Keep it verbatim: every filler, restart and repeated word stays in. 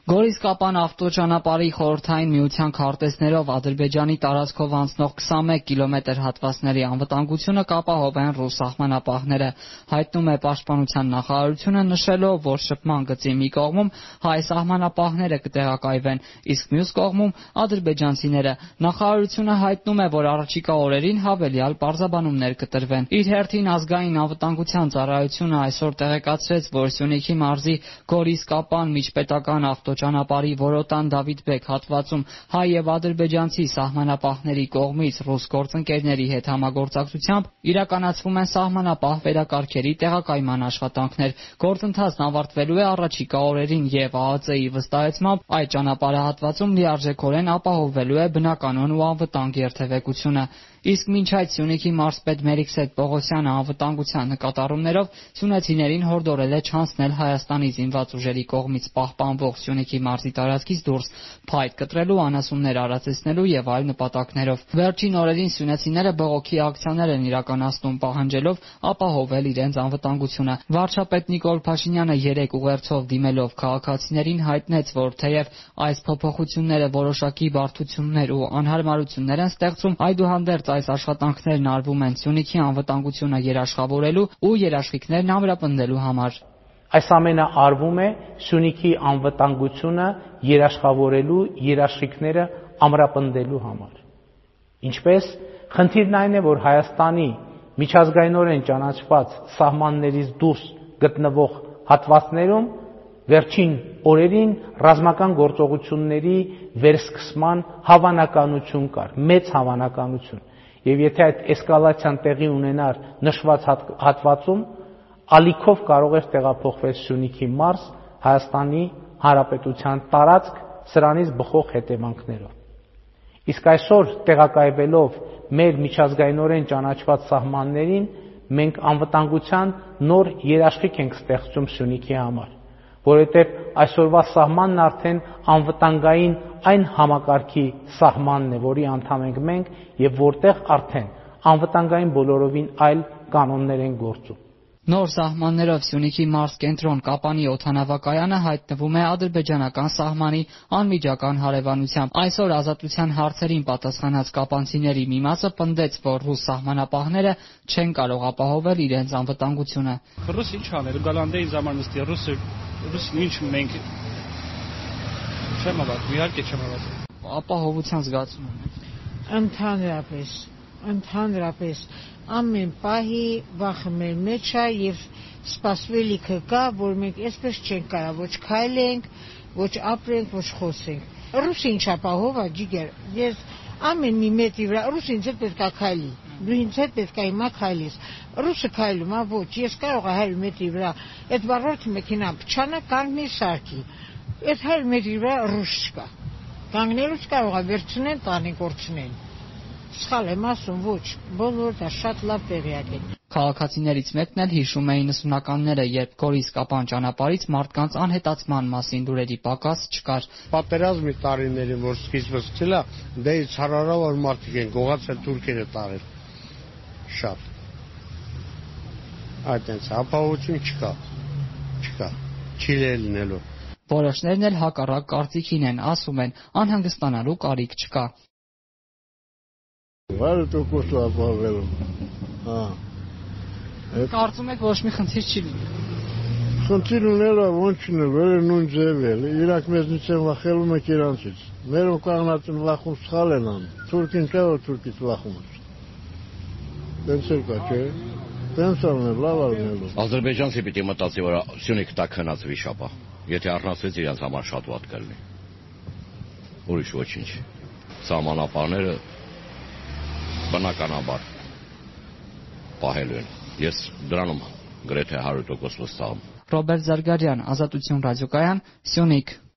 Գորիս-Կապան ավտոճանապարհի խորհրդային միության քարտեզներով Ադրբեջանի տարածքով անցնող քսանմեկ կիլոմետր հատվածների անվտանգությունը կապահովեն ռուս սահմանապահները, հայտնում է Պաշտպանության նախարարությունը, նշելով, որ շփման գծի մի կողմում հայ սահմանապահները կտեղակայվեն, իսկ մյուս կողմում ադրբեջանցիները։ Նախարարությունը հայտնում է, որ առաջիկա օրերին հավելյալ պարզաբանումներ կտրվեն։ Իր հերթին ազգային անվտանգության ծառայությունը այսօր տեղեկացրեց, որ Սյունիքի մարզի Գորիս-Կապան միջպետական ավտոճանապարհի Որոտան-Դավիթբեկ հատվածում հայ եւ ադրբեջանցի սահմանապահների կողմից ռուս գործընկերների հետ համագործակցությամբ իրականացվում են սահմանապահ վերակարգերի տեղակայման աշխատանքներ։ Գործընթացն ավարտվելու է առաջիկա օրերին եւ ԱԱԾ-ի վստահեցմամբ այդ ճանապարհահատվածում լիարժեքորեն ապահովվելու է բնականon ու անվտանգ երթևեկությունը։ Իսկ մինչ այդ Սյունիքի մարզպետ Մերիքսետ Պողոսյանը անվտանգության նկատառումներով սյունեցիներին հորդորել է չանցնել Հայաստանի զինված ուժերի կողմից պահպանվող Սյունիքի մարզի տարածքից դուրս, փայտ կտրելու, անասուններ արածեցնելու եւ այլ նպատակներով։ Վերջին օրերին սյունեցիները բողոքի ակցիաներ են իրականացնում, պահանջելով ապահովել իրենց անվտանգությունը։ Վարչապետ Նիկոլ Փաշինյանը երեք ուղերձով դիմելով քաղաքացիներին հայտնեց, որ թեև այս փոփոխությունները որոշակի բարդություններ ու անհարմարություններ են ստեղծում, այդուհանդերձ այս աշխատանքներն արվում են Սյունիքի անվտանգությունը երաշխավորելու ու երաշխիքներն ամրապնդելու համար։ Այս ամենը արվում է Սյունիքի անվտանգությունը երաշխավորելու, երաշխիքները ամրապնդելու համար։ Ինչպես խնդիրն այն է, որ Հայաստանի միջազգայինորեն ճանաչված սահմաններից դուրս գտնվող հատվածներում վերջին օրերին ռազմական գործողությունների վերսկսման հավանականություն կար, մեծ հավանականություն։ Եվ եթե այդ էսկալացիան տեղի ունենար նշված հատվածում, ալիքով կարող էր տեղափոխվել Սյունիքի մարզ, Հայաստանի Հանրապետության տարածք սրանից բխող հետևանքներով։ Իսկ այսօր տեղակայվելով մեր միջազգայինորեն ճանաչված սահմաններին, մենք անվտանգության նոր երաշխիք ենք ստեղծում Սյունիքի համար, որովհետև այսօրվա սահմանն արդեն անվտանգային այն համակարգի սահմանն է, որի անդամ ենք մենք եւ որտեղ արդեն անվտանգային բոլորովին այլ կանոններ են գործում։ Նոր սահմաններով Սյունիքի մարզ կենտրոն Կապանի օդանավակայանը հայտնվում է ադրբեջանական սահմանի անմիջական հարևանությամբ։ Այսօր Ազատության հարցերին պատասխանած կապանցիների մի մասը պնդեց, որ ռուս սահմանապահները չեն կարող ապահովել իրենց անվտանգությունը։ Ռուս ինչ անել, գալանդե ինձ համար նստի, ռուսը ռուսն ինչ մենք չեմ հավատում, իհարկե չեմ հավատում։ Ապահովության զգացում ունեմ։ Ընդհանրապես, ընդհանրապես ամեն պահի վախը մեր մեջ է եւ սպասվելիքը կա, որ մենք այսպես չենք կարող ոչ քայլենք, ոչ ապրենք, ոչ խոսենք։ Ռուսը ինչ ապահով է, ջիգեր։ Ես ամեն մի մետրի վրա ռուսը ինձ հետ պետք է քայլի։ Դու ինձ հետ պետք է հիմա քայլես։ Ռուսը քայլում է, ոչ, ես կարող եմ հարյուր մետրի վրա այդ վառորդի մեքենան փչանա կանգնի սարքի։ Այդ հարյուր մետրի վրա ռուս չկա։ Կանգնելուց կարող է վերցնեն, տանեն, կորցնեն։ Սխալ եմ ասում, ոչ, բոլորը դա շատ լավ տեղյակ են։ Քաղաքացիներից մեկն էլ հիշում է իննսունականները, երբ Գորիս-Կապան ճանապարհից մարդկանց անհետացման մասին լուրերի պակաս չկար։ Պատերազմի տարիներին, որ սկիզբը սկսել է, դե ցարարավոր մարդիկ են, գողացել թուրքերը տարել։ Շատ։ Այդտենց ապահովություն չկա։ Չկա։ Չի լինելու։ Որոշներն էլ հակառակ կարծիքին են, ասում են, անհանգստանալու կարիք չկա։ Վարը տոկոսը ապահովել։ Հա։ Կարծում եք ոչ մի խնդիր չի լինի։ Խնդիր ունելա ոնց չունի, վերը նույն ձև է։ Իրաք մեզնից են վախելում եք իրանցից։ Մերով կանգնած են վախում սխալ են անում։ Թուրքին չէ որ թուրքից վախում է։ Դենց էլ կա, չէ։ Դենց արնել, լավ արնելու։ Ադրբեջանցի պիտի մտածի, որ Սյունիք տակ հնաց վիշապա։ Եթե առնասվեց իրենց համար շատ վատ կլինի։ Ուրիշ ոչինչ։ Սահմանապահները բնականաբար պահելու են։ Ես դրանում գրեթե հարյուր տոկոս վստահ եմ։ Ռոբերտ Զարգարյան, Ազատություն ռադիոկայան, Սյունիք։